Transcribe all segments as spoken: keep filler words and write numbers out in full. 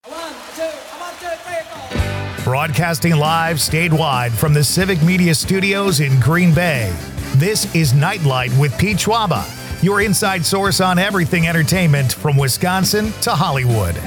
Broadcasting live statewide from the Civic Media Studios in Green Bay. This is Nightlight with Pete Schwaba, your inside source on everything entertainment from Wisconsin to Hollywood.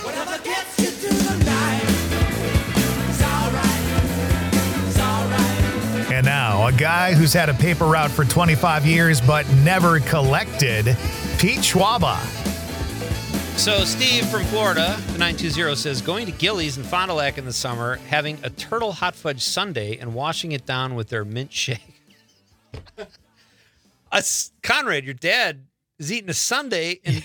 And now, a guy who's had a paper route for twenty-five years but never collected, Pete Schwaba. So Steve from Florida, the nine two zero, says, going to Gillies in Fond du Lac in the summer, having a turtle hot fudge sundae and washing it down with their mint shake. Us, Conrad, your dad is eating a sundae and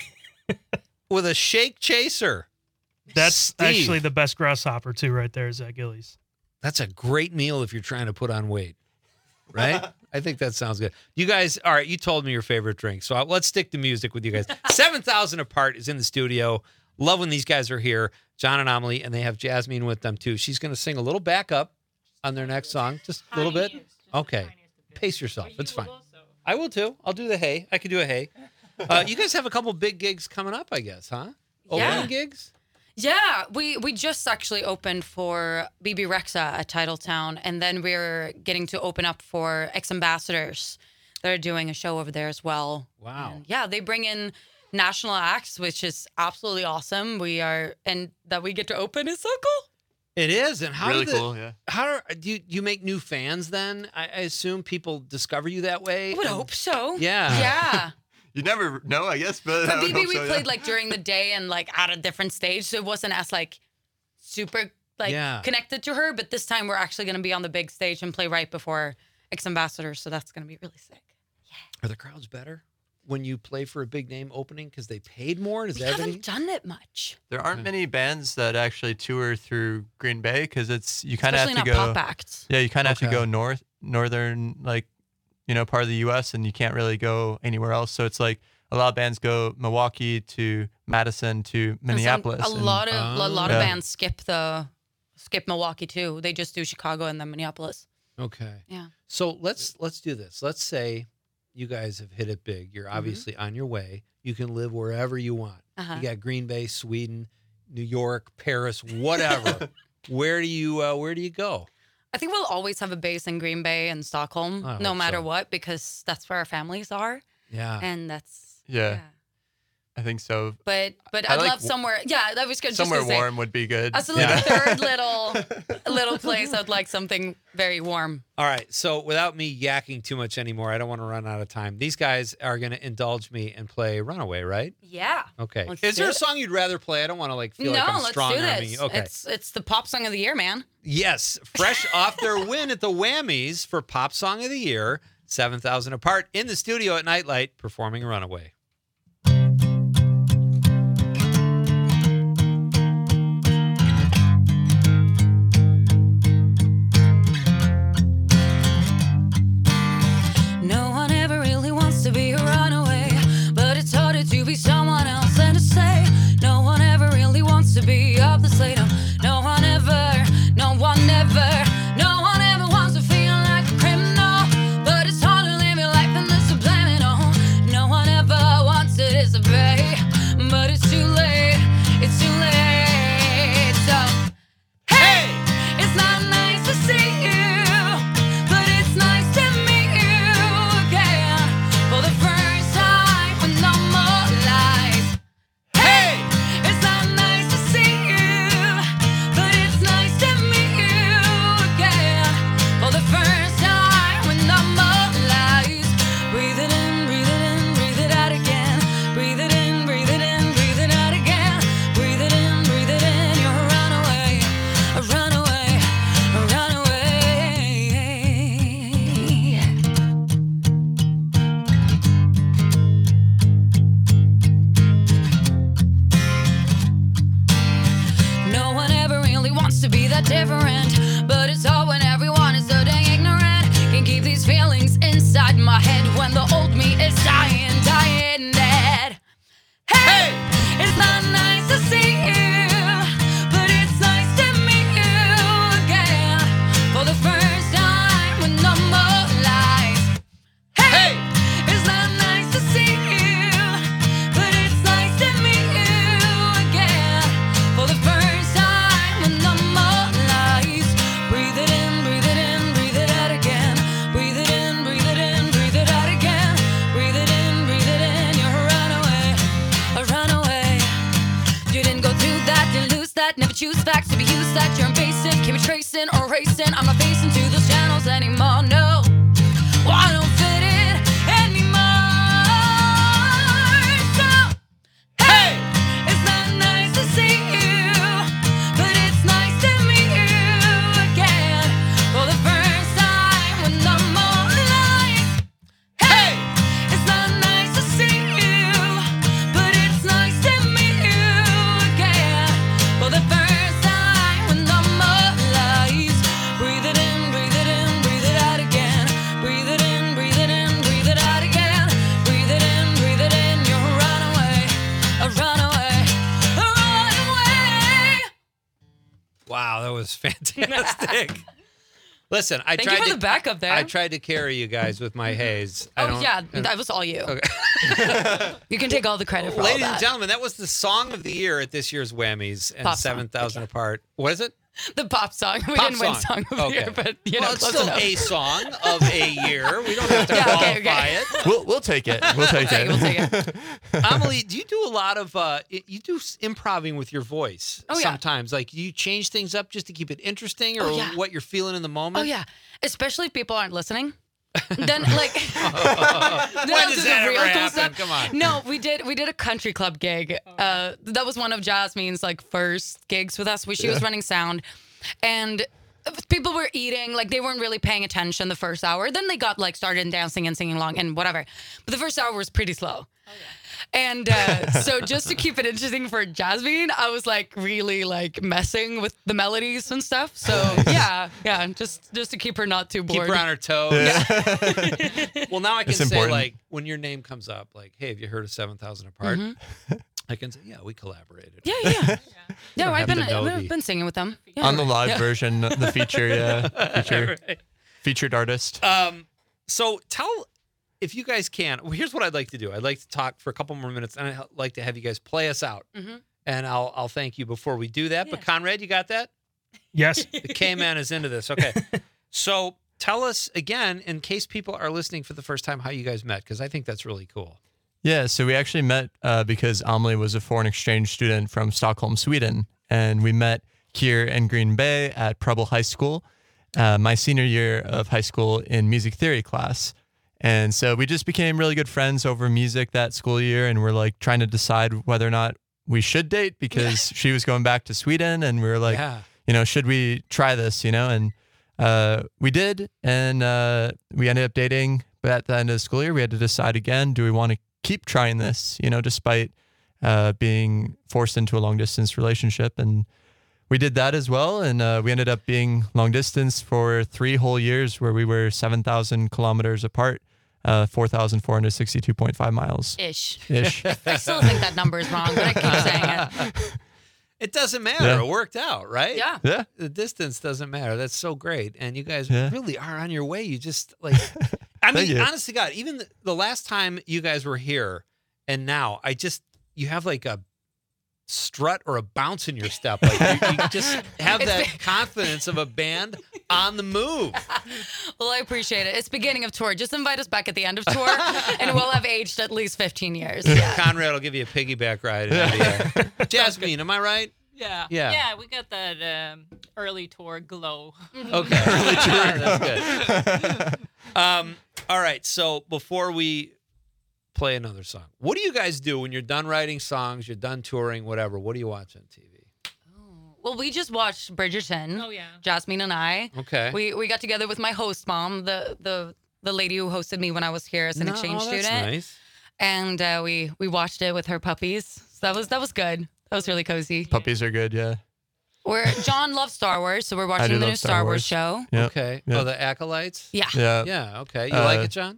with a shake chaser. That's Steve, actually the best grasshopper, too, right there is at Gillies. That's a great meal if you're trying to put on weight, right? I think that sounds good. You guys, all right, you told me your favorite drink, so let's stick to music with you guys. seven thousand Apart is in the studio. Love when these guys are here, John and Amelie, and they have Jasmine with them, too. She's going to sing a little backup on their next song, just a little bit. Okay, pace yourself. It's fine. I will, too. I'll do the hey. I could do a hey. Uh, you guys have a couple big gigs coming up, I guess, huh? Opening Yeah. gigs? Yeah, we, we just actually opened for B B Rexa at Titletown, and then we're getting to open up for Ex-Ambassadors. They're doing a show over there as well. Wow. And yeah, they bring in national acts, which is absolutely awesome. We are, and that we get to open is so cool. It is, and how Really do the, cool, yeah. How do, do you, you make new fans then? I, I assume people discover you that way. I would and- hope so. Yeah. Yeah. You never know, I guess, but I For would B B, hope we so, played yeah. like during the day and like at a different stage, so it wasn't as like super like Yeah. connected to her. But this time we're actually going to be on the big stage and play right before Ex-Ambassadors, so that's going to be really sick. Are the crowds better when you play for a big name opening because they paid more? Does We that haven't any- done it much, There aren't many bands that actually tour through Green Bay because it's you kind of especially have to not go. pop acts. Yeah, you kind of have Okay. to go north, northern, like you know, part of the U S, and you can't really go anywhere else. So it's like a lot of bands go Milwaukee to Madison to And some- Minneapolis. a and- lot of a lot of Yeah. bands skip the skip Milwaukee too. They just do Chicago and then Minneapolis. Okay. Yeah. So let's let's do this. Let's say you guys have hit it big. Mm-hmm. You're obviously on your way. You can live wherever you want. Uh-huh. You got Green Bay, Sweden, New York, Paris, whatever. Where do you uh, Where do you go? I think we'll always have a base in Green Bay and Stockholm, I no hope matter so. what, because that's where our families are, Yeah. and that's Yeah. I think so. But but I I'd like love w- somewhere. Yeah, that was good. Somewhere just to say, warm would be good. as a like, third little little place, I'd like something very warm. All right. So without me yakking too much anymore, I don't want to run out of time. These guys are going to indulge me and play Runaway, right? Yeah. Okay. Let's Is do there a it. song you'd rather play? I don't want to like feel no, like I'm let's strong do arming this. you. Okay. It's it's the pop song of the year, man. Yes, fresh off their win at the Whammies for Pop Song of the Year, seven thousand Apart in the studio at Nightlight performing Runaway. No one ever really wants to be a runaway, but it's harder to be someone else than to say. No one ever really wants to be up the slate. No one ever, no one ever, no one ever wants to feel like a criminal, but it's hard to live your life in the subliminal. No one ever wants to disobey, but it's too late, it's too late. So, hey, it's not nice to see you, but it's nice to meet you again for the first time with no more lies. Hey, it's not nice to see you, but it's nice to meet you again for the first time with no more lies. Breathe it in, breathe it in, breathe it out again. Breathe it in, breathe it in, breathe it out again. Breathe it in, breathe it in. You're a runaway, a runaway, a runaway. No one ever really wants to be that different, but it's hard when everyone is so dang ignorant. Can't keep these feelings inside my head when the old me is dying, dying dead. Hey, it's not nice to see you, but it's nice to meet you again for the first time with no more lies. Hey, it's not nice to see you, but it's nice to meet you again for the first that, didn't lose that, never choose facts to be used that. You're invasive, can't be tracing or erasing. I'm not facing to those channels anymore, no. Well, I don't fit in anymore. So, hey, it's not nice to see you, but it's nice to meet you again for the first time when I'm all alive. Hey, it's not nice to see you, but it's nice to meet you again for the first time when I'm alive. Breathe it in, breathe it in, breathe it out again. Breathe it in, breathe it in, breathe it out again. Breathe it in, breathe it in. You're a runaway, a runaway, a runaway. Wow, that was fantastic. Listen, I Thank tried you for to the backup there. I tried to carry you guys with my haze. I Oh don't, yeah, and- that was all you. Okay. You can take all the credit for all Ladies that. and gentlemen, that was the song of the year at this year's Whammies and Pop song. seven thousand apart. What is it? The pop song. We Pop didn't win song. song of the Okay. year, but you well, know, it's close still enough. a song of a year. We don't have to Yeah, qualify okay, okay. it. We'll we'll take it. We'll take Okay, it. we'll take it. Amelie, do you do a lot of uh i- you do s- improving with your voice Oh, yeah. sometimes? Like, do you change things up just to keep it interesting, or Oh, yeah. what you're feeling in the moment? Oh yeah, especially if people aren't listening. Then like, then I'll When do does the that real ever cool happen? stuff. Come on. No, we did we did a country club gig. Uh, that was one of Jasmine's like first gigs with us. We, she was running sound, and people were eating, like they weren't really paying attention the first hour. Then they got like started dancing and singing along and whatever. But the first hour was pretty slow. And uh, so just to keep it interesting for Jasmine, I was like really like messing with the melodies and stuff. So yeah, yeah, just just to keep her not too Keep bored. her on her toes. Well, now I can It's say, important. like, when your name comes up, like, hey, have you heard of seven thousand Apart? Mm-hmm. I can say, yeah, we collaborated. Yeah, yeah, yeah. don't I've have been to know I've the- been singing with them. Yeah. On the live version, the feature, yeah, feature, Right. featured artist. Um, so tell, if you guys can, well, here's what I'd like to do. I'd like to talk for a couple more minutes, and I'd like to have you guys play us out. Mhm. And I'll I'll thank you before we do that. But Conrad, you got that? Yes. The K-Man is into this. Okay. So tell us again, in case people are listening for the first time, how you guys met, because I think that's really cool. Yeah, so we actually met uh, because Amelie was a foreign exchange student from Stockholm, Sweden, and we met here in Green Bay at Preble High School, uh, my senior year of high school in music theory class. And so we just became really good friends over music that school year, and we're like trying to decide whether or not we should date because she was going back to Sweden, and we were like, Yeah. you know, should we try this, you know? And uh, we did, and uh, we ended up dating. But at the end of the school year, we had to decide again, do we want to keep trying this, you know, despite uh, being forced into a long distance relationship. And we did that as well. And uh, we ended up being long distance for three whole years where we were seven thousand kilometers apart, uh, four thousand four hundred sixty-two point five miles Ish. ish. I still think that number is wrong, but I keep saying it. It doesn't matter. Yeah. It worked out, right? Yeah. Yeah. The distance doesn't matter. That's so great. And you guys Yeah. really are on your way. You just like, I Thank mean, you. honest to God, even the, the last time you guys were here and now, I just, you have like a strut or a bounce in your step. Like you, you just have It's that been- confidence of a band on the move. Well, I appreciate it. It's beginning of tour. Just invite us back at the end of tour, and we'll have aged at least fifteen years. Yeah. Conrad will give you a piggyback ride. in the air. Jasmine, am I right? Yeah. Yeah. Yeah, we got that um, early tour glow. Okay. That's good. Um, all right. So before we play another song, what do you guys do when you're done writing songs, you're done touring, whatever? What do you watch on T V? Well, we just watched Bridgerton. Oh, yeah. Jasmine and I. Okay. We we got together with my host mom, the the the lady who hosted me when I was here as an No, exchange oh, that's student, nice. and uh, we we watched it with her puppies. So that was that was good. That was really cozy. Puppies are good, yeah. We're John loves Star Wars, so we're I watching do the love new Star Star Wars Wars. show. Yeah. Okay. Yeah. Oh, the acolytes. Yeah. Yeah. Yeah. Okay. You Uh, like it, John?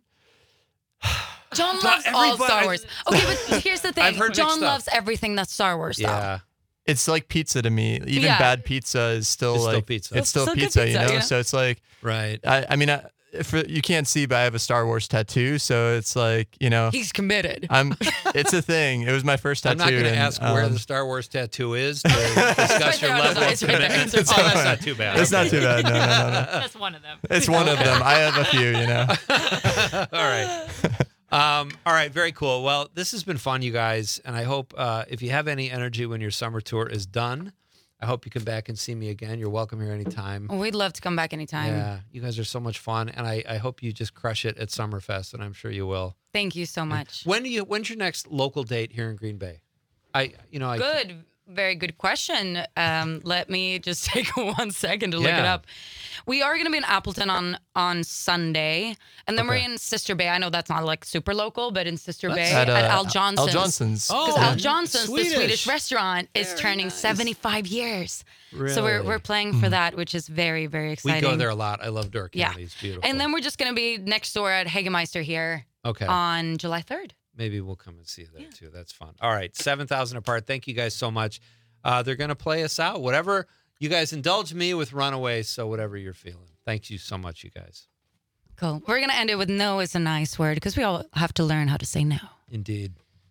John loves all everybody- Star Wars. Okay, but here's the thing. I've heard mixed John stuff. loves everything that's Star Wars stuff. Yeah. It's like pizza to me. Even Yeah. bad pizza is still It's still like pizza. It's still, Still good pizza, pizza, you know. yeah. So it's like Right. I, I mean, I, if you can't see, but I have a Star Wars tattoo, so it's like you know, He's committed. I'm. It's a thing. It was my first I'm tattoo. not going to and, ask where um, the Star Wars tattoo is to discuss your there on his level of eyes, right there. commitment. It's Oh, that's fine. not too bad. It's not too bad. No, no, no, no. That's one of them. It's one of them. I have a few, you know. All right. Um, all right, very cool. Well, this has been fun, you guys, and I hope uh, if you have any energy when your summer tour is done, I hope you come back and see me again. You're welcome here anytime. We'd love to come back anytime. Yeah, you guys are so much fun, and I, I hope you just crush it at Summerfest, and I'm sure you will. Thank you so much. When do you? When's your next local date here in Green Bay? I, you know, I Good. Very good question. Um, let me just take one second to look it Yeah. up. We are going to be in Appleton on on Sunday, and then Okay. we're in Sister Bay. I know that's not like super local, but in Sister That's- Bay At, at, uh, Al Johnson's. Al Johnson's. Oh, Because Al Johnson's, Swedish. the Swedish restaurant, is Very turning nice. seventy-five years. So we're Really? we're playing for that, which is very very we exciting. go there a lot. I love Door Yeah. County. It's beautiful. And then we're just going to be next door at Hagemeister here okay, on July third. maybe we'll come and see you there too. That's fun. All right, seven thousand apart. Thank you guys so much. Uh, they're gonna play us out. Whatever you guys indulge me with Runaway. So whatever you're feeling. Thank you so much, you guys. Cool. We're going to end it with no is a nice word because we all have to learn how to say no. Indeed.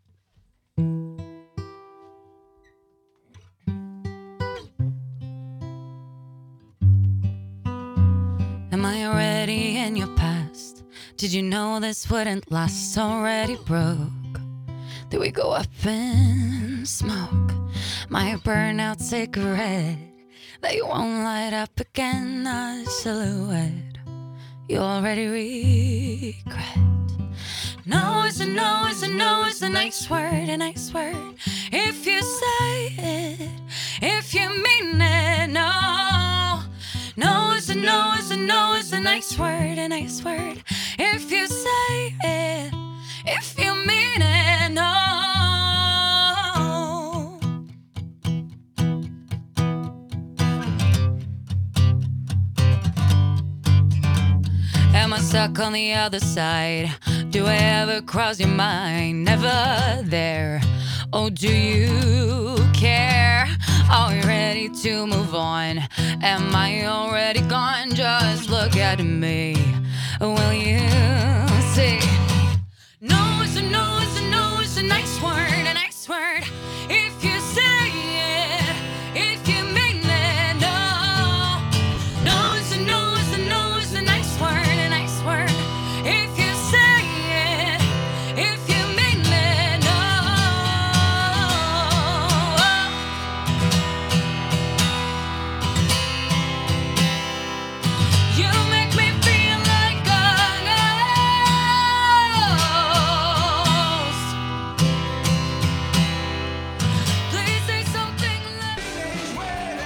Am I already in your past? Did you know this wouldn't last? Already broke. Did we go up in smoke? My burnout cigarette that you won't light up again. A silhouette you already regret. No is a no is a no is a nice word, a nice word. If you say it, if you mean it, no. No is a no is a no is a nice word, a nice word. If you say it, if you mean it, no. Am I stuck on the other side? Do I ever cross your mind? Never there. Oh, do you care? Are we ready to move on? Am I already gone? Just look at me. Will you see? No is a no is a no is a nice word, a nice word. If you say it, if you mean it, no. No is a no is a no is a nice word, a nice word. If you say it, if you mean it, no. You make me feel like a ghost. Please say something like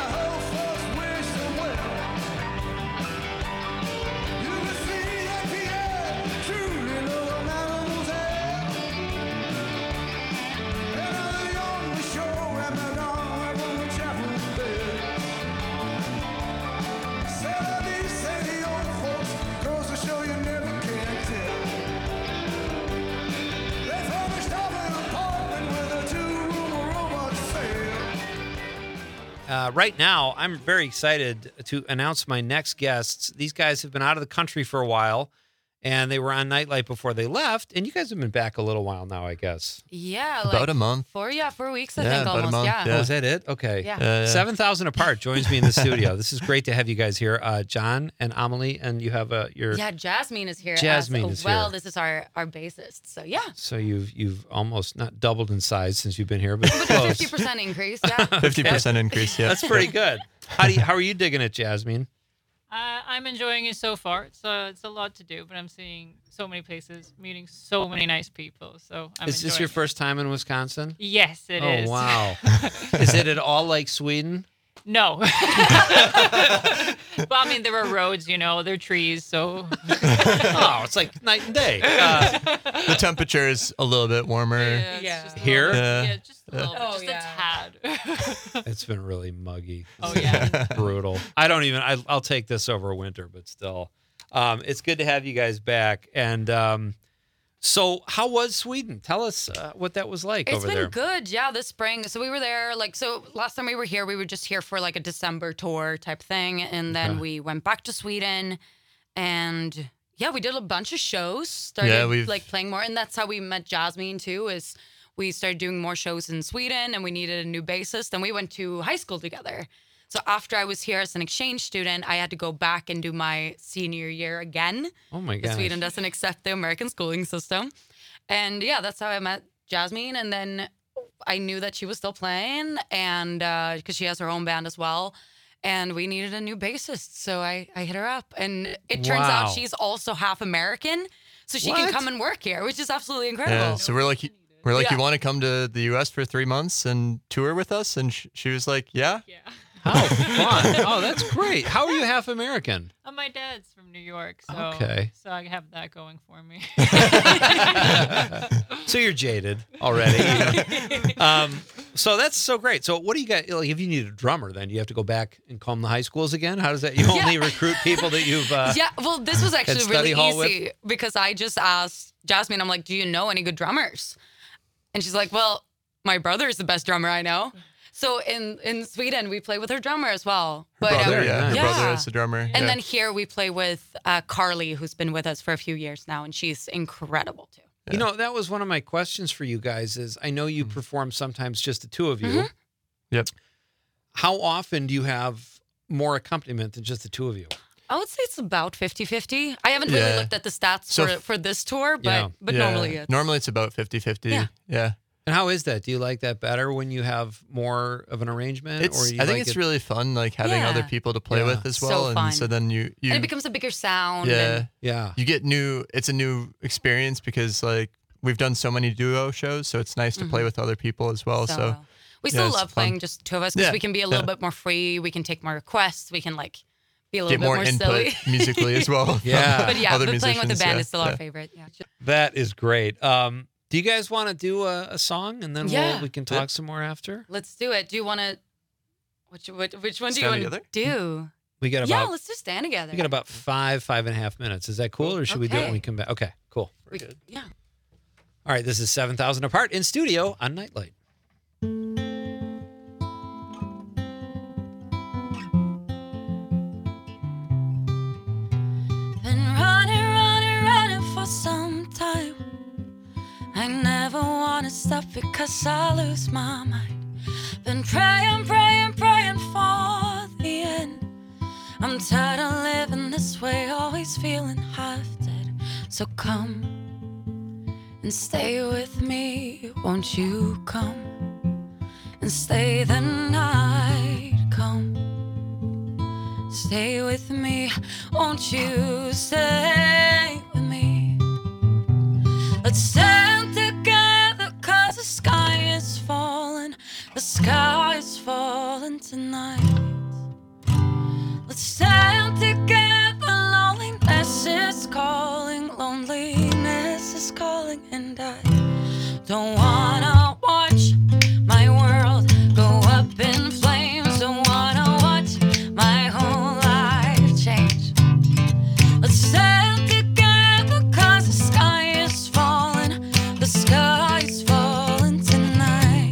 Uh, right now, I'm very excited to announce my next guests. These guys have been out of the country for a while, and they were on Nightlight before they left. And you guys have been back a little while now, I guess. yeah, like About a month. four yeah, four weeks I Yeah, think about a almost. month, Yeah. yeah. Oh, is that it? Okay. Yeah. Uh, yeah. seven thousand apart joins me in the studio. This is great to have you guys here. Uh, John and Amelie, and you have a your. Yeah, Jasmine is here. Jasmine as is well. here. This is our our bassist. So yeah, So you've you've almost not doubled in size since you've been here, but close. fifty percent increase. Yeah. fifty percent increase, yeah. That's pretty good. How do you, how are you digging it, Jasmine? Uh, I'm enjoying it so far. It's uh, it's a lot to do, but I'm seeing so many places, meeting so many nice people. So I'm Is this enjoying your it. first time in Wisconsin? Yes, it oh is. wow! Is it at all like Sweden? No. But I mean, there are roads, you know, there are trees, so Oh, it's like night and day. Uh, The temperature is a little bit warmer. yeah, it's Yeah. just a Here? little bit- Yeah. yeah, just a little, bit, Oh, just yeah. a tad. it's been really muggy. Oh yeah. Brutal. I don't even. I, I'll take this over winter, but still, um, it's good to have you guys back. And um, so, how was Sweden? Tell us uh, what that was like It's over been there. good, yeah, this spring. So we were there, like, so last time we were here, we were just here for like a December tour type thing. And then Okay. we went back to Sweden and yeah, we did a bunch of shows, started Yeah, we've- like playing more. And that's how we met Jasmine too, is we started doing more shows in Sweden and we needed a new bassist and we went to high school together. So after I was here as an exchange student, I had to go back and do my senior year again. Oh my Because gosh. Sweden doesn't accept the American schooling system. And yeah, that's how I met Jasmine. And then I knew that she was still playing, and because she has her own band as well. And we needed a new bassist. So I, I hit her up. And it turns Wow. out she's also half American. So she can What? come and work here, which is absolutely incredible. Yeah. So we're like, we're like, Yeah. you want to come to the U S for three months and tour with us? And sh- she was like, yeah. Yeah. How fun. Oh, that's great. How are you half American? Uh, my dad's from New York, so Okay. so I have that going for me. So you're jaded already. um, so that's so great. So what do you got? Like, if you need a drummer, then you have to go back and comb the high schools again. How does that? You only recruit people that you've. Uh, Yeah, well, this was actually study really hall with? easy because I just asked Jasmine, I'm like, do you know any good drummers? And she's like, well, my brother is the best drummer I know. So in, in Sweden, we play with her drummer as well. But, Brother, um, yeah. Her yeah. brother is the drummer. And yeah. then here we play with uh, Carly, who's been with us for a few years now, and she's incredible too. You know, that was one of my questions for you guys. Is I know you perform sometimes just the two of you. Mhm. Yep. How often do you have more accompaniment than just the two of you? I would say it's about fifty-fifty. I haven't really Yeah. looked at the stats So for, f- for this tour, but Yeah. but Yeah. normally it's... Normally it's about fifty-fifty. Yeah. Yeah. And how is that? Do you like that better when you have more of an arrangement? It's, or I you think like it's it- really fun, like having other Yeah. people to play Yeah. with as So well. and fun. so then you, you and it becomes a bigger sound. yeah, And, Yeah. you get new, it's a new experience because like we've done so many duo shows. So it's nice to play with other people as well. So, we yeah, still it's love fun. playing just two of us because Yeah, we can be a little yeah. bit more free. We can take more requests. We can like be a little get bit more more, input silly. musically as well. from Yeah. But yeah, other but playing with the musicians, band yeah, is still our yeah. favorite. Yeah. That is great. Um, do you guys want to do a, a song and then we'll, Yeah. we can talk some more after? Let's do it. Do you want to? Which, which which one do Stand you want to together? do? We got Yeah, about let's just stand together. we got about five five and a half minutes. Is that cool, or should we do it when Okay. we come back? Okay, cool. We- yeah. All right, this is seven thousand apart in studio on Nightlight. Been running, running, running for some time. I never wanna stop because I lose my mind. Been praying, praying, praying for the end. I'm tired of living this way, always feeling half dead. So come and stay with me, won't you come and stay the night? Come, stay with me, won't you stay with me? Let's stand together, cause the sky is falling, the sky is falling tonight. Let's stand together, loneliness is calling, loneliness is calling, and I don't wanna watch my world go up in flames, don't wanna watch my whole life change. Let's stand together, cause the sky is falling, the sky is falling tonight.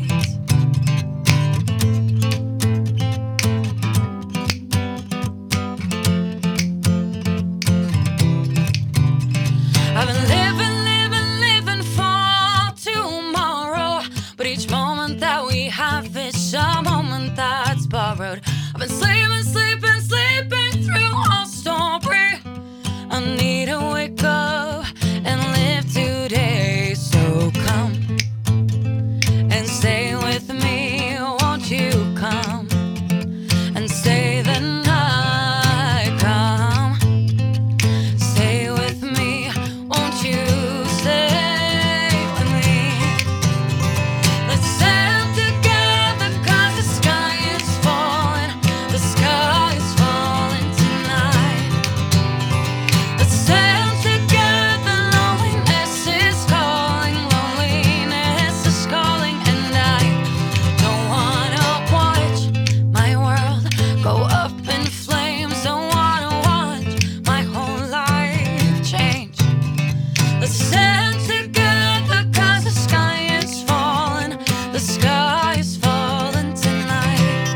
I've been living, living, living for tomorrow, but each moment that we have is a moment that's borrowed. I've been sleeping, sleeping, sleeping through our story. I need to wake up and live today. So come and stay with me, won't you come and stay the night? Come, stay with me, won't you stay with me? Let's stand together, cause the sky is falling, the sky is falling tonight. Let's stand together, loneliness is calling, loneliness is calling, and I don't wanna watch my world go up in flames, don't wanna watch my whole life change. Let's stand together, cause the sky is falling, the sky is falling tonight.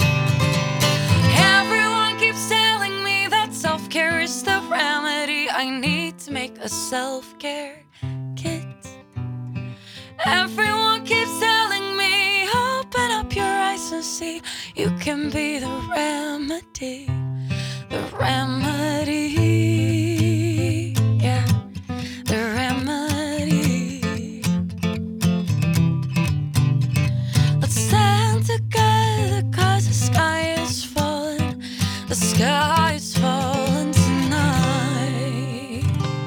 Everyone keeps telling me that self-care is the remedy. I need to make a self-care kit. Everyone keeps telling me, open up your eyes and pharmacy. You can be the remedy, the remedy, yeah, the remedy. Let's stand together, cause the sky is falling, the sky is falling tonight.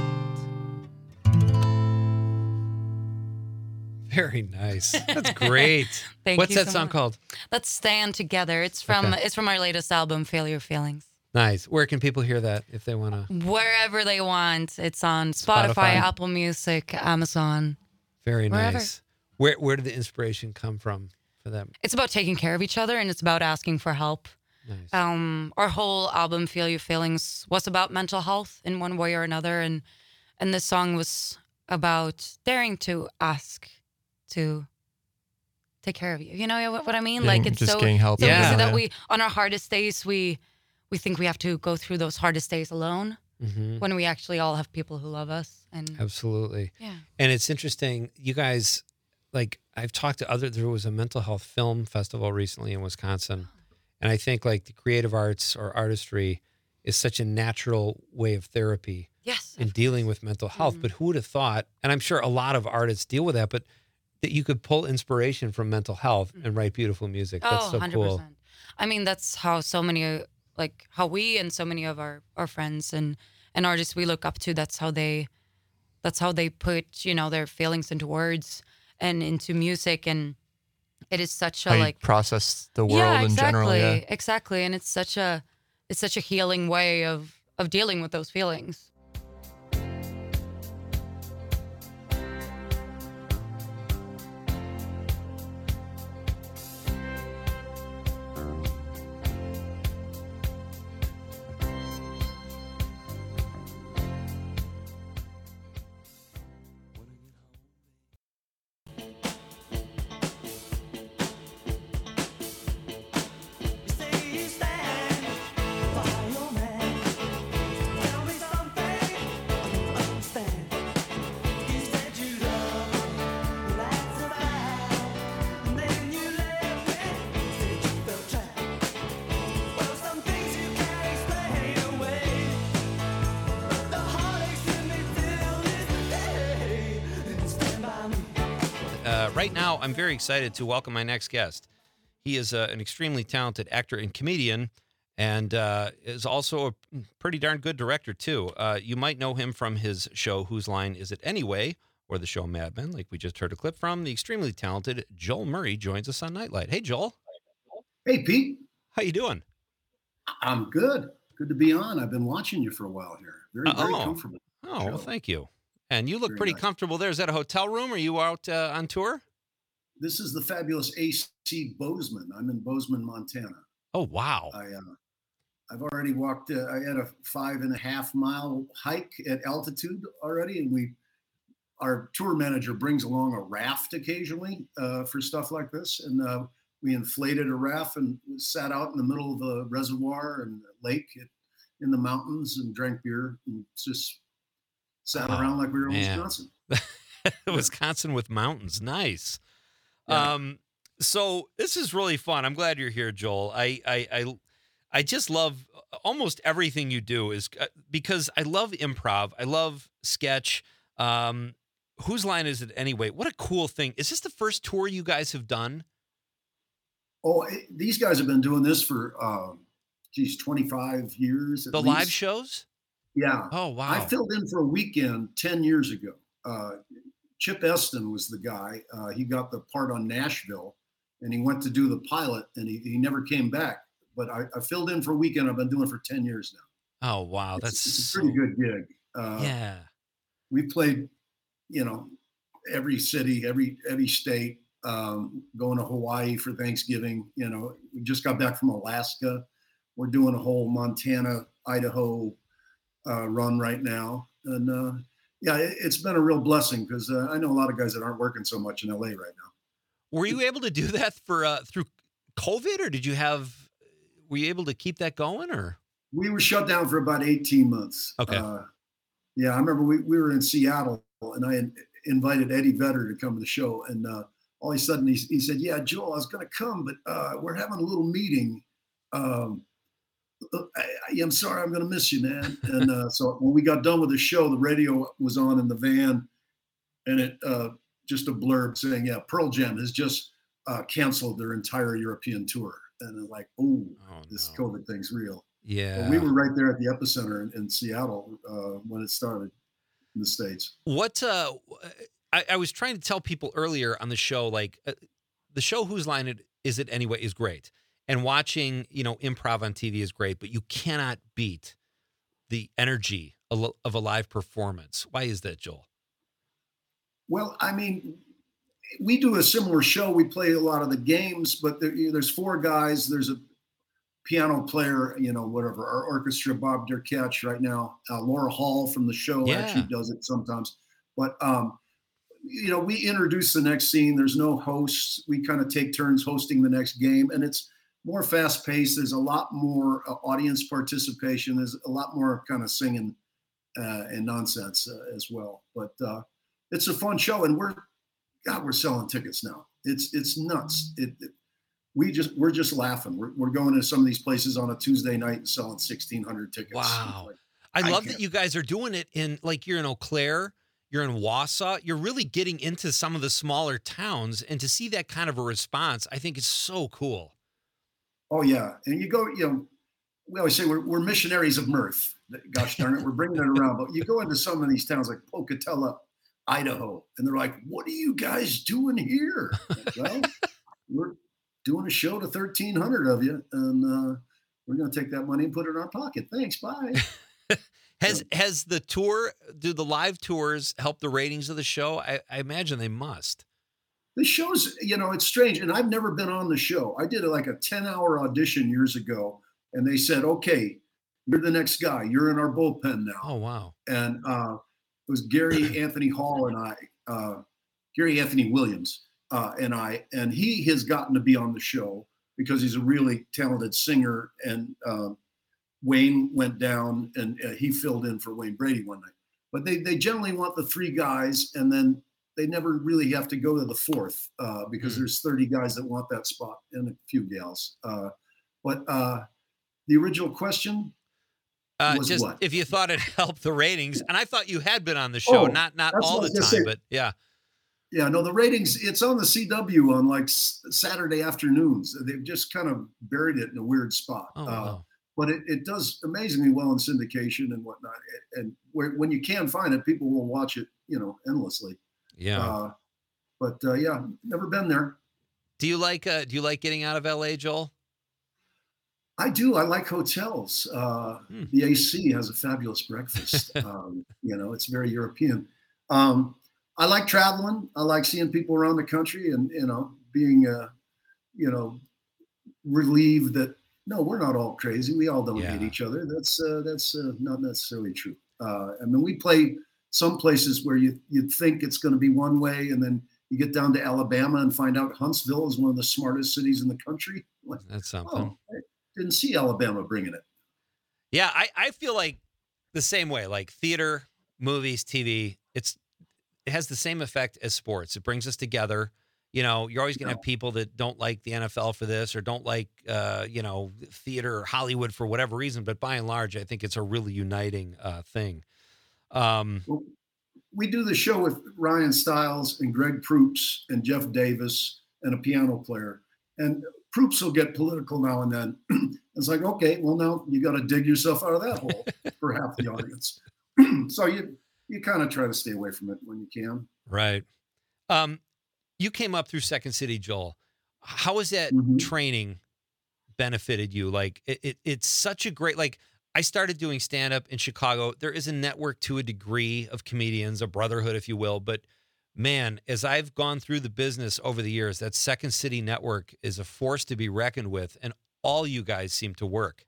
Very nice. That's great. Thank What's you that so song much. called? Let's Stand Together. It's from Okay. it's from our latest album, Failure Feelings. Nice. Where can people hear that if they want to? Wherever they want. It's on Spotify, Spotify. Apple Music, Amazon. Very Wherever. nice. Where Where did the inspiration come from for that? It's about taking care of each other and it's about asking for help. Nice. Um, our whole album, Feel Your Feelings, was about mental health in one way or another, and and this song was about daring to ask to take care of you. You know what, what I mean? Getting- like it's just so, getting help. so Yeah. easy that we, on our hardest days, we we think we have to go through those hardest days alone hmm when we actually all have people who love us. And Absolutely. yeah, And it's interesting, you guys, like I've talked to other, there was a mental health film festival recently in Wisconsin. And I think like the creative arts or artistry is such a natural way of therapy yes, in dealing with mental health. Mhm. But who would have thought, and I'm sure a lot of artists deal with that, but that you could pull inspiration from mental health and write beautiful music. That's oh, so one hundred percent. cool. I mean, that's how so many, uh, like how we and so many of our, our friends and, and artists we look up to, that's how they, that's how they put, you know, their feelings into words and into music. And it is such a How you like, process the world yeah, in exactly, general. Yeah. exactly. And it's such a, it's such a healing way of, of dealing with those feelings. Uh, right now, I'm very excited to welcome my next guest. He is uh, an extremely talented actor and comedian, and uh, is also a pretty darn good director, too. Uh, you might know him from his show, Whose Line Is It Anyway? Or the show Mad Men, like we just heard a clip from. The extremely talented Joel Murray joins us on Nightlight. Hey, Joel. Hey, Pete. How you doing? I'm good. Good to be on. I've been watching you for a while here. Very, very Uh-oh. comfortable. Oh, well, thank you. And you look Very pretty nice. comfortable there. Is that a hotel room? Or are you out uh, on tour? This is the fabulous A C Bozeman. I'm in Bozeman, Montana. Oh, wow. I, uh, I've already walked. Uh, I had a five and a half mile hike at altitude already, and we, our tour manager brings along a raft occasionally uh, for stuff like this, and uh, we inflated a raft and sat out in the middle of a reservoir and a lake at, in the mountains and drank beer and just sat Oh, around like we were in man. Wisconsin. Wisconsin with mountains. Nice. Yeah. Um, so this is really fun. I'm glad you're here, Joel. I, I, I, I just love almost everything you do is uh, because I love improv. I love sketch. Um, whose line is it anyway? What a cool thing. Is this the first tour you guys have done? Oh, it, these guys have been doing this for, uh, geez, twenty-five years. At The least. live shows? Yeah. Oh, wow. I filled in for a weekend ten years ago. Uh, Chip Eston was the guy. Uh, he got the part on Nashville, and he went to do the pilot, and he, he never came back. But I, I filled in for a weekend. I've been doing it for ten years now. Oh, wow. It's, That's it's a so- pretty good gig. Uh, Yeah. We played, you know, every city, every every state. Um, going to Hawaii for Thanksgiving. You know, we just got back from Alaska. We're doing a whole Montana, Idaho uh, run right now, and uh, yeah, it, it's been a real blessing because uh, I know a lot of guys that aren't working so much in L A right now. Were you able to do that for uh, through COVID, or did you have? Were you able to keep that going, or? We were shut down for about eighteen months. Okay. Uh, yeah, I remember we, we were in Seattle, and I in- invited Eddie Vedder to come to the show, and uh, all of a sudden he, he said, "Yeah, Joel, I was going to come, but uh, we're having a little meeting. Um, I, I, I'm sorry, I'm going to miss you, man." And uh, so when we got done with the show, the radio was on in the van, and it uh, just a blurb saying, "Yeah, Pearl Jam has just uh, canceled their entire European tour." And I'm like, "Ooh, Oh, this no. COVID thing's real." Yeah. But we were right there at the epicenter in, in Seattle uh, when it started in the States. What uh, I, I was trying to tell people earlier on the show, like uh, the show Whose Line It Is It Anyway is great. And watching, you know, improv on T V is great, but you cannot beat the energy of a live performance. Why is that, Joel? Well, I mean, we do a similar show. We play a lot of the games, but there, there's four guys. There's a piano player, you know, whatever, our orchestra, Bob Derkach right now. Uh, Laura Hall from the show Yeah. actually does it sometimes. But, um, you know, we introduce the next scene. There's no hosts. We kind of take turns hosting the next game. And it's more fast paced. There's a lot more uh, audience participation. There's a lot more kind of singing uh, and nonsense uh, as well. But uh, it's a fun show. And we're, God, we're selling tickets now. It's it's nuts. It, it we just we're just laughing. We're we're going to some of these places on a Tuesday night and selling sixteen hundred tickets. Wow. Like, I I love can't- that you guys are doing it in, like, you're in Eau Claire, you're in Wausau, you're really getting into some of the smaller towns, and to see that kind of a response, I think is so cool. Oh yeah, and you go. You know, we always say we're we're missionaries of mirth. Gosh darn it, we're bringing it around. But you go into some of these towns like Pocatello, Idaho, and they're like, "What are you guys doing here?" Like, well, we're doing a show to thirteen hundred of you, and uh, we're going to take that money and put it in our pocket. Thanks, bye. Has has the tour, do the live tours help the ratings of the show? I, I imagine they must. The show's, you know, it's strange, and I've never been on the show. I did like a ten-hour audition years ago, and they said, "Okay, you're the next guy. You're in our bullpen now." Oh, wow. And uh, it was Gary Anthony Hall and I, uh, Gary Anthony Williams uh, and I, and he has gotten to be on the show because he's a really talented singer. And uh, Wayne went down and uh, he filled in for Wayne Brady one night. But they they generally want the three guys, and then they never really have to go to the fourth uh, because Mm. there's thirty guys that want that spot and a few gals. Uh, but uh, the original question. Uh, Was just what? if you thought it helped the ratings, and I thought you had been on the show, Oh, not not that's all what the I was time, gonna say. but yeah. Yeah, no, the ratings, it's on the C W on like s- Saturday afternoons. They've just kind of buried it in a weird spot. Oh, Uh, wow. but it, it does amazingly well in syndication and whatnot. And where, when you can find it, people will watch it, you know, endlessly. Yeah. Uh, but uh, yeah, never been there. do you like uh, do you like getting out of L A, Joel? I do. I like hotels. Uh, Hmm. The A C has a fabulous breakfast. um, you know, it's very European. Um, I like traveling. I like seeing people around the country, and you know, being, uh, you know, relieved that no, we're not all crazy. We all don't hate Yeah. each other. That's uh, that's uh, not necessarily true. Uh, I mean, we play some places where you you'd think it's going to be one way, and then you get down to Alabama and find out Huntsville is one of the smartest cities in the country. Like, That's something. oh, I didn't see Alabama bringing it. Yeah, I, I feel like the same way. Like theater, movies, T V, it's it has the same effect as sports. It brings us together. You know, you're always gonna have people that don't like the N F L for this or don't like uh, you know, theater or Hollywood for whatever reason. But by and large, I think it's a really uniting uh, thing. Um, Well, we do the show with Ryan Stiles and Greg Proops and Jeff Davis and a piano player. And Proops will get political now and then. It's like, okay, well, now you got to dig yourself out of that hole for half the audience. So you you kind of try to stay away from it when you can. right. Um, you came up through Second City, Joel. How has that Mhm. training benefited you? Like it, it, it's such a great, like I started doing stand-up in Chicago. There is a network to a degree of comedians, a brotherhood, if you will. But man, as I've gone through the business over the years, that Second City network is a force to be reckoned with. And all you guys seem to work.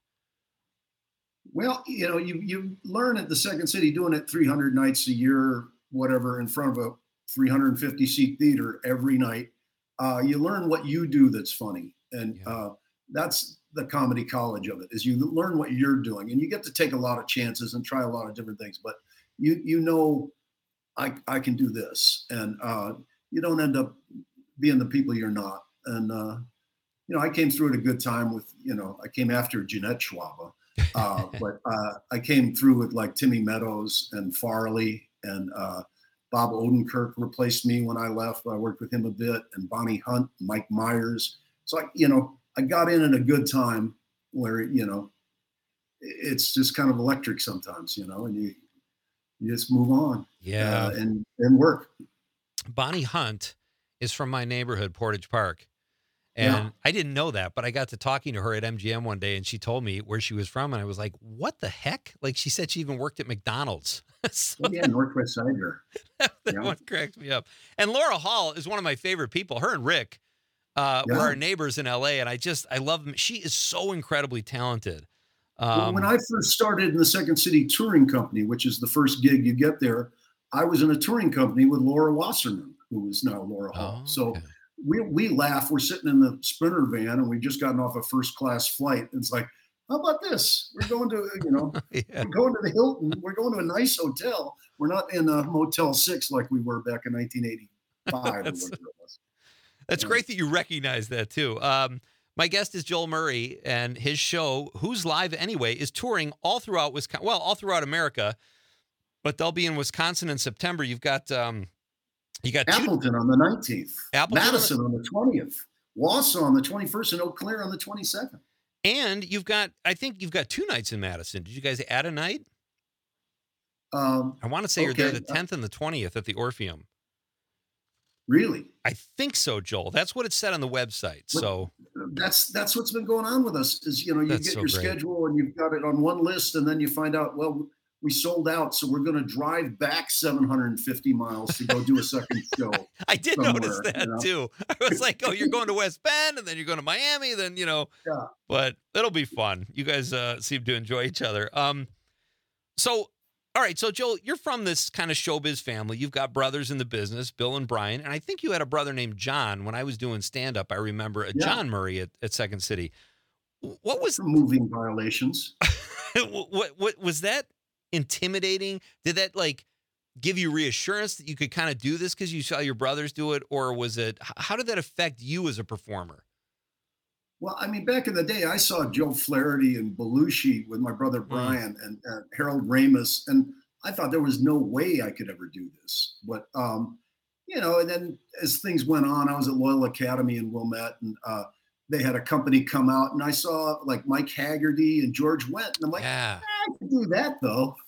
Well, you know, you you learn at the Second City doing it three hundred nights a year, whatever, in front of a three hundred fifty seat theater every night. Uh, you learn what you do that's funny, and Yeah. uh, that's the comedy college of it. Is you learn what you're doing, and you get to take a lot of chances and try a lot of different things. But you you know, I I can do this, and uh, you don't end up being the people you're not. And, uh, you know, I came through at a good time with, you know, I came after Jeanette Schwaba, uh, but uh, I came through with like Timmy Meadows and Farley, and uh, Bob Odenkirk replaced me when I left. I worked with him a bit, and Bonnie Hunt, Mike Myers. So, I, you know, I got in at a good time where, you know, it's just kind of electric sometimes, you know, and you, you just move on. Yeah. Uh, and, and work. Bonnie Hunt is from my neighborhood, Portage Park. And Yeah. I didn't know that, but I got to talking to her at M G M one day, and she told me where she was from. And I was like, what the heck? Like, she said she even worked at McDonald's. So Oh, yeah, Northwest Cider. that Yeah. one cracks me up. And Laura Hall is one of my favorite people. Her and Rick uh, were Yeah. our neighbors in L A, and I just, I love them. She is so incredibly talented. Well, Um, when I first started in the Second City Touring Company, which is the first gig you get there, I was in a touring company with Laura Wasserman, who is now Laura Hall. Oh, So okay. we we laugh. We're sitting in the Sprinter van, and we just gotten off a first class flight. And it's like, how about this? We're going to, you know, yeah. we're going to the Hilton. We're going to a nice hotel. We're not in a Motel Six like we were back in nineteen eighty-five or That's- whatever it was. That's Yeah. great that you recognize that too. Um, my guest is Joel Murray, and his show, Who's Live Anyway, is touring all throughout Wisconsin. Well, all throughout America, but they'll be in Wisconsin in September. You've got um, you got two, Appleton on the nineteenth, Appleton on the- Madison on the twentieth, Wausau on the twenty-first, and Eau Claire on the twenty-second. and you've got I think you've got two nights in Madison. Did you guys add a night? Um, I want to say you're there Okay, the uh, tenth and the twentieth at the Orpheum. really? I think so, Joel. That's what it said on the website. So That's that's what's been going on with us. Is you know you That's get so your great. schedule and you've got it on one list, and then you find out, well, we sold out, so we're going to drive back seven hundred fifty miles to go do a second show. I did somewhere, notice that you know? too. I was like, oh, you're going to West Bend, and then you're going to Miami, then you know. Yeah. But it'll be fun. You guys uh, seem to enjoy each other. Um, so, all right. So, Joel, you're from this kind of showbiz family. You've got brothers in the business, Bill and Brian, and I think you had a brother named John. When I was doing stand up, I remember a Yeah. John Murray at, at Second City. What was For moving violations. what, what was that intimidating? Did that like give you reassurance that you could kind of do this because you saw your brothers do it, or was it? h- How did that affect you as a performer? Well, I mean, back in the day, I saw Joe Flaherty and Belushi with my brother Hmm. Brian and uh, Harold Ramis, and I thought there was no way I could ever do this. But um, you know, and then as things went on, I was at Loyal Academy in Wilmette, and uh, they had a company come out, and I saw like Mike Haggerty and George Wendt, and I'm like, Yeah. I can do that though.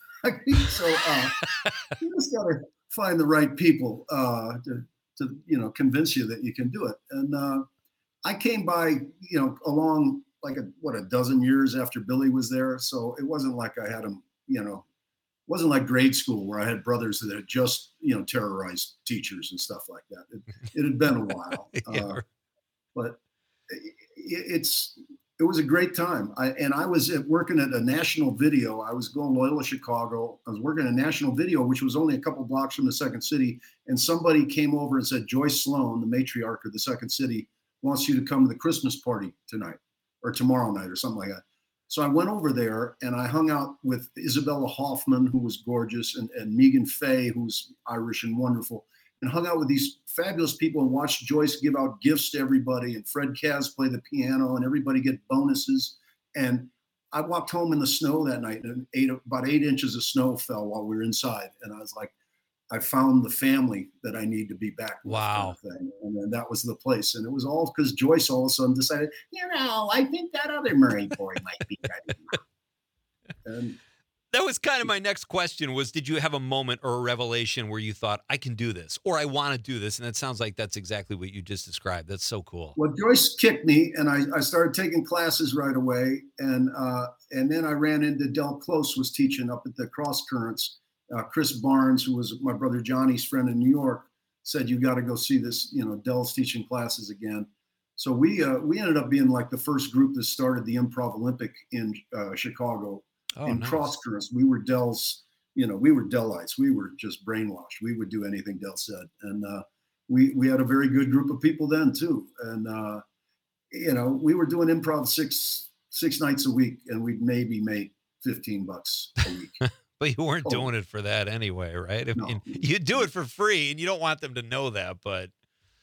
so uh, you just got to find the right people uh, to, to, you know, convince you that you can do it. And uh, I came by, you know, along like a, what, a dozen years after Billy was there. So it wasn't like I had him, you know, it wasn't like grade school where I had brothers that had just, you know, terrorized teachers and stuff like that. It, it had been a while. Yeah. Uh, but it, it's, it was a great time. I, and I was at, working at a national video. I was going Loyola Chicago. I was working at a national video, which was only a couple blocks from the Second City. And somebody came over and said, Joyce Sloan, the matriarch of the Second City, wants you to come to the Christmas party tonight or tomorrow night or something like that. So I went over there and I hung out with Isabella Hoffman, who was gorgeous, and, and Megan Fay, who's Irish and wonderful, and hung out with these fabulous people and watched Joyce give out gifts to everybody, and Fred Kaz play the piano, and everybody get bonuses. And I walked home in the snow that night, and eight, about eight inches of snow fell while we were inside. And I was like, I found the family that I need to be back with. Wow. Kind of thing. And then that was the place. And it was all because Joyce all of a sudden decided, you know, I think that other Murray boy might be ready now. And That was kind of my next question was, did you have a moment or a revelation where you thought, I can do this, or I want to do this? And it sounds like that's exactly what you just described. That's so cool. well, Joyce kicked me, and I, I started taking classes right away. And uh, and then I ran into Del Close was teaching up at the Cross Currents. Uh, Chris Barnes, who was my brother Johnny's friend in New York, said, you got to go see this, you know, Del's teaching classes again. So we uh, we ended up being like the first group that started the Improv Olympic in uh, Chicago. Oh, in nice. Cross Currents. We were Del's, you know, we were Delites. We were just brainwashed. We would do anything Del said. And uh, we we had a very good group of people then too. And, uh, you know, we were doing improv six six nights a week, and we'd maybe make fifteen bucks a week. But you weren't Oh. doing it for that anyway, right? I No. mean, you do it for free, and you don't want them to know that, but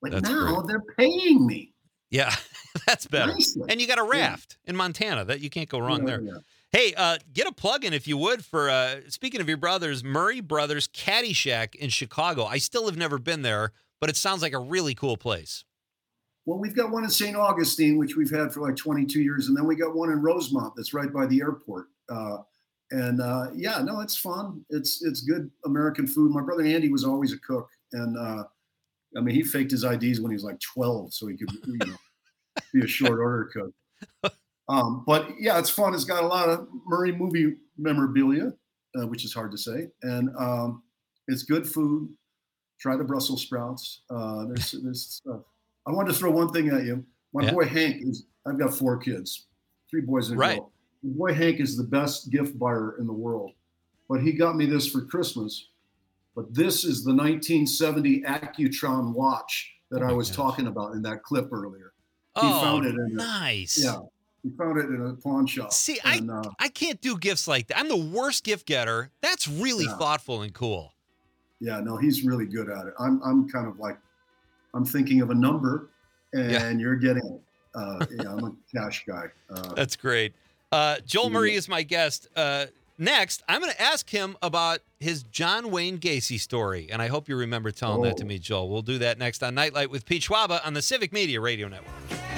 But That's now great. they're paying me. Yeah, that's better. Nicely. And you got a Yeah. raft in Montana that you can't go wrong Yeah, there. yeah. Hey, uh, get a plug in if you would for, uh, speaking of your brothers, Murray Brothers Caddy Shack in Chicago. I still have never been there, but it sounds like a really cool place. Well, we've got one in Saint Augustine, which we've had for like twenty-two years. And then we got one in Rosemont that's right by the airport. Uh, and uh, yeah, no, it's fun. It's it's good American food. My brother Andy was always a cook. And uh, I mean, he faked his I Ds when he was like twelve so he could you know, be a short order cook. Um, but yeah, it's fun. It's got a lot of Murray movie memorabilia, uh, which is hard to say. And um, it's good food. Try the Brussels sprouts. Uh, there's, there's stuff. I wanted to throw one thing at you. My Yeah. boy Hank is, I've got four kids, three boys and a Right. girl. My boy Hank is the best gift buyer in the world. But he got me this for Christmas. But this is the nineteen seventy Accutron watch that Oh I my was gosh. talking about in that clip earlier. He Oh, found it in a- nice. Yeah. He found it in a pawn shop. See, I, and, uh, I can't do gifts like that. I'm the worst gift getter. That's really Yeah. thoughtful and cool. yeah, no, he's really good at it. I'm I'm kind of like, I'm thinking of a number and Yeah. you're getting it. Uh, yeah, I'm a cash guy. Uh, That's great. Uh, Joel Murray Yeah. is my guest. Uh, next, I'm going to ask him about his John Wayne Gacy story, and I hope you remember telling that to Oh. me, Joel. We'll do that next on Nightlight with Pete Schwaba on the Civic Media Radio Network.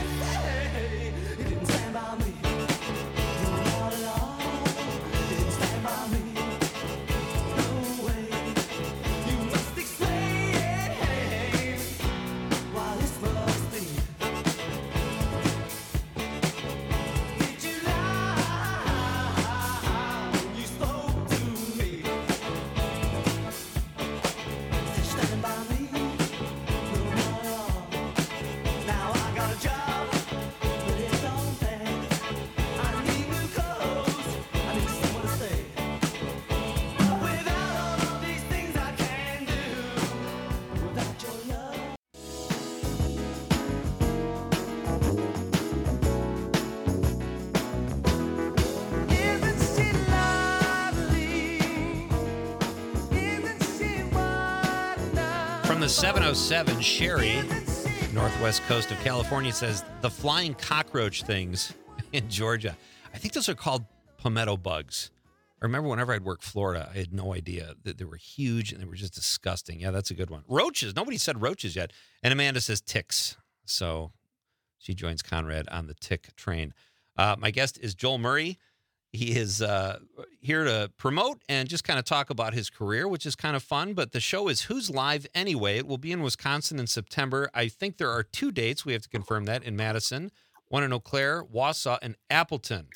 From the seven oh seven, Sherry, northwest coast of California, says the flying cockroach things in Georgia. I think those are called palmetto bugs. I remember whenever I'd work Florida, I had no idea that they were huge and they were just disgusting. Yeah, that's a good one. Roaches. Nobody said roaches yet. And Amanda says ticks. So she joins Conrad on the tick train. Uh, my guest is Joel Murray. He is uh, here to promote and just kind of talk about his career, which is kind of fun. But the show is Who's Live Anyway? It will be in Wisconsin in September. I think there are two dates. We have to confirm that in Madison, one in Eau Claire, Wausau, and Appleton.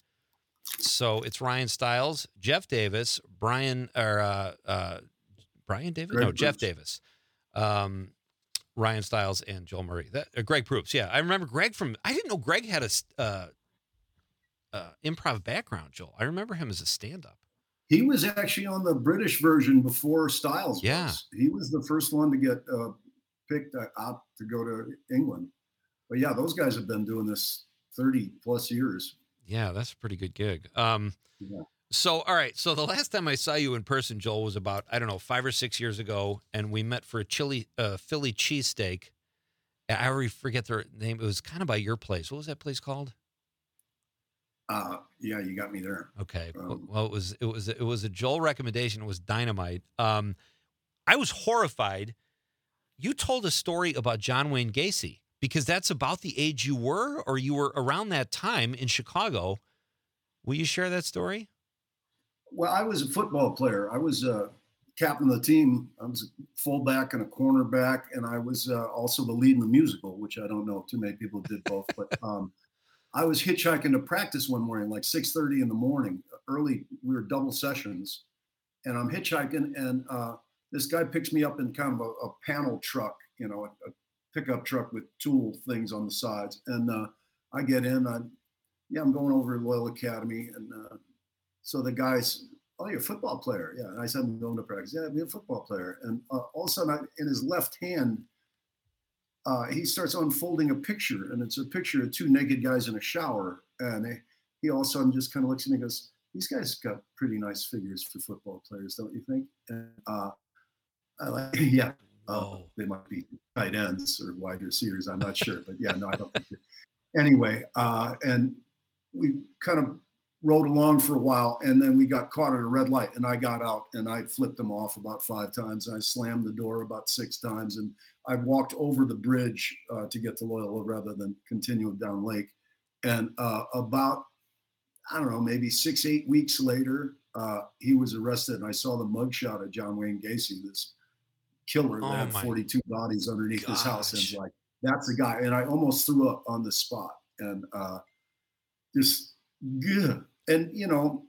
So it's Ryan Stiles, Jeff Davis, Brian or uh, uh, Brian Davis, Greg no Jeff Proops. Davis, um, Ryan Stiles, and Joel Murray. That uh, Greg Proops, yeah, I remember Greg from. I didn't know Greg had a uh, uh, improv background. Joel, I remember him as a stand-up. He was actually on the British version before Styles Yeah. was. He was the first one to get uh, picked out to go to England. But yeah, those guys have been doing this thirty plus years. Yeah, that's a pretty good gig. Um, Yeah. So, all right. So the last time I saw you in person, Joel, was about, I don't know, five or six years ago, and we met for a chili, uh, Philly cheesesteak. I already forget the name. It was kind of by your place. What was that place called? Uh, yeah, you got me there. Okay. Um, well, it was it was it was a Joel recommendation. It was dynamite. Um, I was horrified. You told a story about John Wayne Gacy because that's about the age you were, or you were around that time in Chicago. Will you share that story? Well, I was a football player. I was uh, captain of the team. I was a fullback and a cornerback, and I was uh, also the lead in the musical, which I don't know if too many people did both. But um, I was hitchhiking to practice one morning, like six thirty in the morning, early. We were double sessions, and I'm hitchhiking, and uh, this guy picks me up in kind of a, a panel truck, you know, a, a pickup truck with tool things on the sides. And uh, I get in. I, yeah, I'm going over to Loyal Academy, and uh, so the guy's, oh, you're a football player. Yeah. And I said, I'm going to practice. Yeah, I'm a football player. And uh, all of a sudden, I, in his left hand, uh, he starts unfolding a picture. And it's a picture of two naked guys in a shower. And he, he all of a sudden just kind of looks at me and goes, these guys got pretty nice figures for football players, don't you think? And uh, I like, yeah. Uh, Oh. They might be tight ends or wide receivers. I'm not sure, but yeah, no, I don't think. They're... Anyway, uh, and we kind of rode along for a while, and then we got caught at a red light, and I got out and I flipped them off about five times. And I slammed the door about six times, and I walked over the bridge uh, to get to Loyola rather than continue down Lake. And uh, about, I don't know, maybe six, eight weeks later, uh, he was arrested, and I saw the mugshot of John Wayne Gacy, this killer that Oh had my forty-two bodies underneath his house, gosh. and like, that's the guy. And I almost threw up on the spot, and uh, just, yeah. And, you know,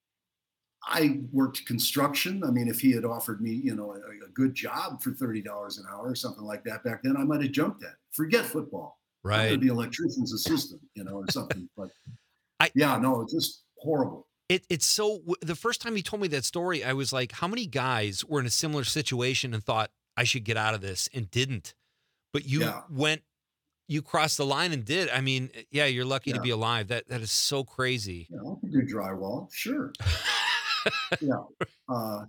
I worked construction. I mean, if he had offered me, you know, a, a good job for thirty dollars an hour or something like that back then, I might have jumped at it. Forget football. I Right. could be electrician's assistant, you know, or something. But I- yeah, no, it's just horrible. It, it's so, w- the first time you told me that story, I was like, how many guys were in a similar situation and thought, I should get out of this and didn't? But you Yeah. went, you crossed the line and did. I mean, yeah, you're lucky to Yeah. be alive. That That is so crazy. You know, I can do drywall, sure. yeah. Uh,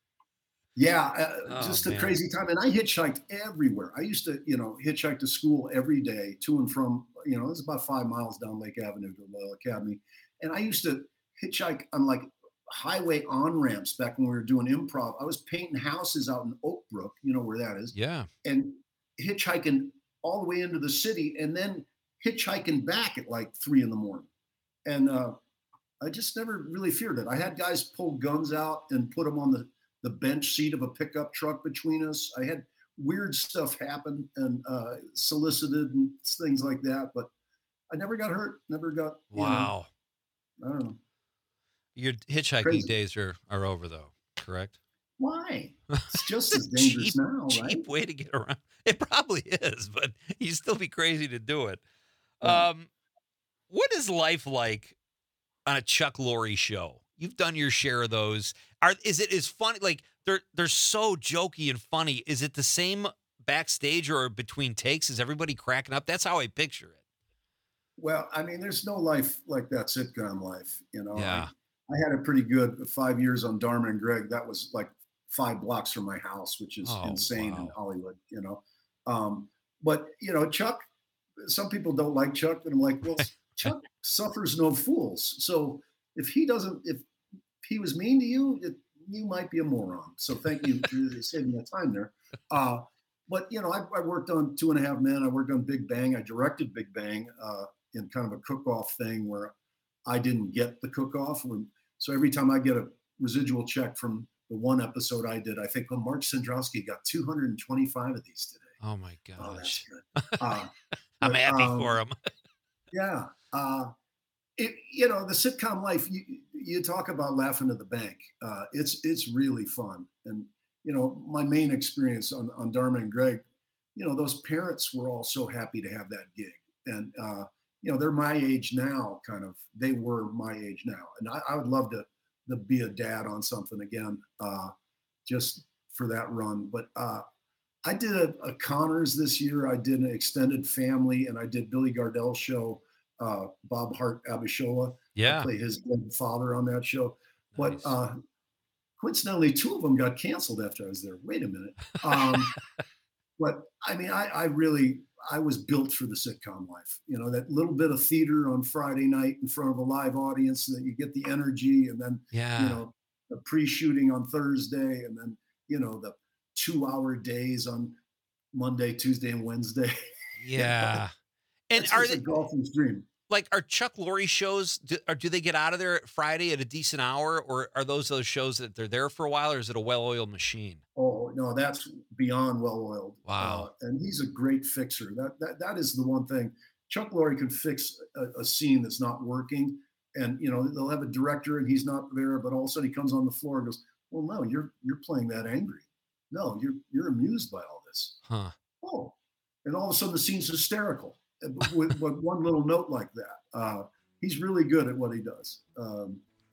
yeah, uh, Oh, just a man. crazy time. And I hitchhiked everywhere. I used to, you know, hitchhike to school every day to and from, you know, it was about five miles down Lake Avenue to Loyola Academy. And I used to hitchhike on like highway on ramps back when we were doing improv. I was painting houses out in Oak Brook, you know where that is, Yeah. and hitchhiking all the way into the city and then hitchhiking back at like three in the morning. And uh, I just never really feared it. I had guys pull guns out and put them on the, the bench seat of a pickup truck between us. I had weird stuff happen and uh, solicited and things like that, but I never got hurt, never got, you know, Wow. I don't know. Your hitchhiking Crazy. days are, are over, though, correct? Why? It's just as It's a dangerous cheap, now, cheap right? way to get around. It probably is, but you'd still be crazy to do it. Yeah. Um, what is life like on a Chuck Lorre show? You've done your share of those. Are is it as funny? Like they're they're so jokey and funny. Is it the same backstage or between takes? Is everybody cracking up? That's how I picture it. Well, I mean, there's no life like that sitcom life, you know. Yeah. I, I had a pretty good five years on Dharma and Greg. That was like five blocks from my house, which is Oh, insane in wow. Hollywood, you know. Um, but you know, Chuck. Some people don't like Chuck, and I'm like, well, Chuck suffers no fools. So if he doesn't, if he was mean to you, it, you might be a moron. So thank you for saving the time there. Uh, but you know, I, I worked on Two and a Half Men. I worked on Big Bang. I directed Big Bang uh, in kind of a cook-off thing where I didn't get the cook-off. When, so every time I get a residual check from the one episode I did, I think, well, Mark Sandrowski got two hundred twenty-five of these today. Oh my Oh, that's gosh. good. Uh, I'm but, happy um, for him. Yeah. Uh, it, you know, the sitcom life, you, you talk about laughing to the bank. Uh, it's it's really fun. And, you know, my main experience on, on Dharma and Greg, you know, those parents were all so happy to have that gig. And, uh, you know, they're my age now, kind of. They were my age now. And I, I would love to, to be a dad on something again, uh, just for that run. But uh, I did a, a Connors this year. I did an extended family, and I did Billy Gardell's show, uh, Bob Hart Abishola. I Yeah. play his dead father on that show. But Nice. uh, coincidentally, two of them got canceled after I was there. Wait a minute. Um, but I mean, I, I really, I was built for the sitcom life. You know, that little bit of theater on Friday night in front of a live audience, so that you get the energy, and then, Yeah. you know, the pre-shooting on Thursday, and then, you know, the two-hour days on Monday, Tuesday, and Wednesday. yeah. And It's are just they a golfer's dream. like are Chuck Lorre shows? Do, or do they get out of there at Friday at a decent hour, or are those those shows that they're there for a while, or is it a well-oiled machine? Oh no, that's beyond well-oiled. Wow. Uh, and he's a great fixer. That that that is the one thing. Chuck Lorre could fix a, a scene that's not working, and you know they'll have a director and he's not there, but all of a sudden he comes on the floor and goes, "Well, no, you're you're playing that angry. No, you're you're amused by all this. Huh. Oh," and all of a sudden the scene's hysterical with, with one little note like that. Uh, he's really good at what he does. Um,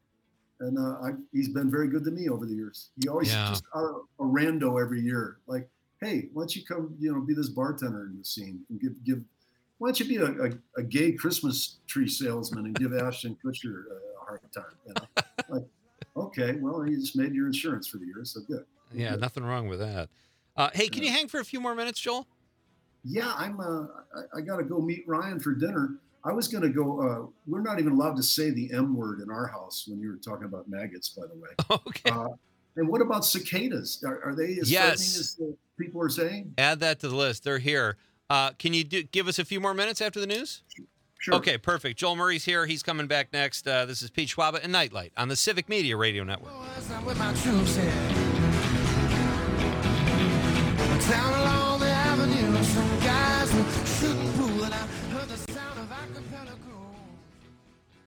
And uh, I, he's been very good to me over the years. He always Yeah. just uh, a rando every year, like, "Hey, why don't you come, you know, be this bartender in the scene and give give. Why don't you be a, a, a gay Christmas tree salesman and give Ashton Kutcher a hard time?" You know, like, okay, well, you just made your insurance for the year, so good. Yeah, Good. nothing wrong with that. Uh, hey, can you hang for a few more minutes, Joel? Yeah, I'm. Uh, I, I got to go meet Ryan for dinner. I was going to go. Uh, we're not even allowed to say the M word in our house when you were talking about maggots, by the way. Okay. Uh, and what about cicadas? Are, are they as Yes. frightening as the people are saying? Add that to the list. They're here. Uh, can you do, give us a few more minutes after the news? Sure. Okay, perfect. Joel Murray's here. He's coming back next. Uh, this is Pete Schwaba and Nightlight on the Civic Media Radio Network. With my troops here. Down along the avenue, some guys were shooting pool, and I heard the sound of acapella crew.